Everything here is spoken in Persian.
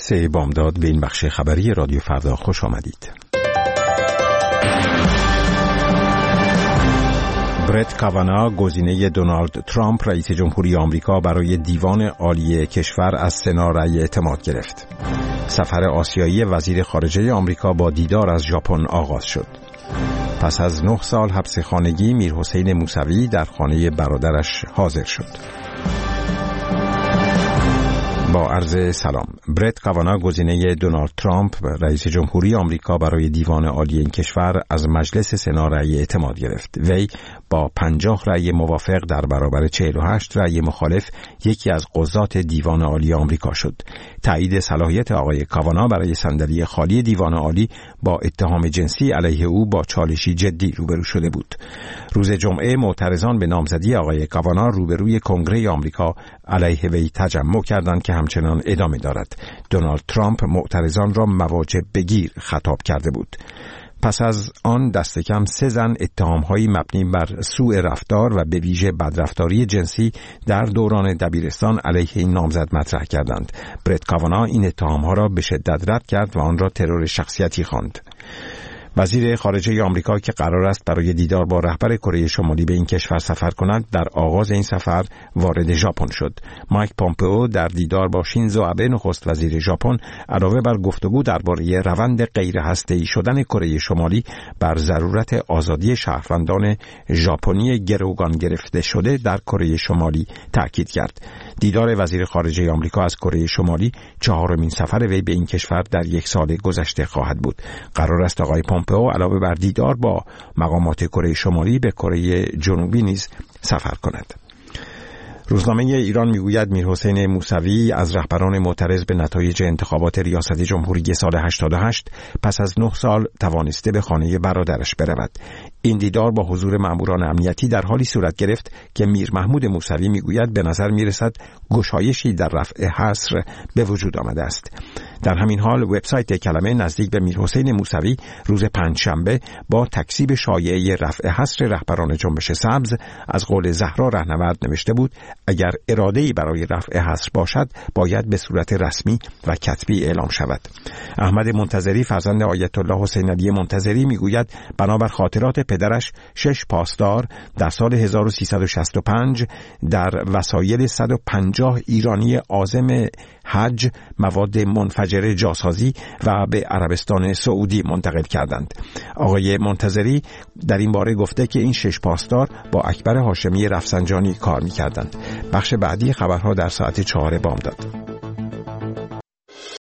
3 بامداد به این بخش خبری رادیو فردا خوش آمدید. برت کاوانا گزینه دونالد ترامپ رئیس جمهوری آمریکا برای دیوان عالی کشور از سنا رأی اعتماد گرفت. سفر آسیایی وزیر خارجه آمریکا با دیدار از ژاپن آغاز شد. پس از 9 سال حبس خانگی میرحسین موسوی در خانه برادرش حاضر شد. با عرض سلام. برت کاوانا گزینه دونالد ترامپ رئیس جمهوری آمریکا برای دیوان عالی این کشور از مجلس سنا رأی اعتماد گرفت. وی با 50 رأی موافق در برابر 48 رأی مخالف یکی از قضات دیوان عالی آمریکا شد. تایید صلاحیت آقای کاوانا برای صندلی خالی دیوان عالی با اتهام جنسی علیه او با چالشی جدی روبرو شده بود. روز جمعه معترضان به نامزدی آقای کاوانا روبروی کنگره آمریکا علیه وی تجمع کردند که همچنان ادامه دارد. دونالد ترامپ معترضان را مواجب بگیر خطاب کرده بود. پس از آن دست کم 3 زن اتهام‌هایی مبنی بر سوء رفتار و به ویژه بدرفتاری جنسی در دوران دبیرستان علیه این نامزد مطرح کردند. برت کاوانا این اتهام‌ها را به شدت رد کرد و آن را ترور شخصیتی خواند. وزیر خارجه آمریکا که قرار است برای دیدار با رهبر کره شمالی به این کشور سفر کند، در آغاز این سفر وارد ژاپن شد. مایک پومپئو در دیدار با شینزو آبه نخست وزیر ژاپن علاوه بر گفتگو درباره روند غیر هسته‌ای شدن کره شمالی بر ضرورت آزادی شهروندان ژاپنی گروگان گرفته شده در کره شمالی تاکید کرد. دیدار وزیر خارجه آمریکا از کره شمالی 4مین سفر وی به این کشور در 1 سال گذشته خواهد بود. قرار است آقای پومپئو علاوه بر دیدار با مقامات کره شمالی به کره جنوبی نیز سفر کند. روزنامه ایران میگوید میرحسین موسوی از رهبران معترض به نتایج انتخابات ریاست جمهوری سال 88 پس از 9 سال توانسته به خانه برادرش برود. این دیدار با حضور ماموران امنیتی در حالی صورت گرفت که میر محمود موسوی میگوید به نظر میرسد گشایشی در رفع حصر به وجود آمده است. در همین حال وبسایت کلمه نزدیک به میرحسین موسوی روز پنجشنبه با تکذیب شایعه رفع حصر رهبران جنبش سبز از قول زهرا رهنورد نوشته بود اگر اراده‌ای برای رفع حصر باشد باید به صورت رسمی و کتبی اعلام شود. احمد منتظری فرزند آیت الله حسین علی منتظری میگوید بنابر خاطرات پدرش 6 پاسدار در سال 1365 در وسایل 150 ایرانی عازم حج مواد منفجره جاسازی و به عربستان سعودی منتقل کردند. آقای منتظری در این باره گفته که این 6 پاسدار با اکبر هاشمی رفسنجانی کار می‌کردند. بخش بعدی خبرها در ساعت 4 بامداد.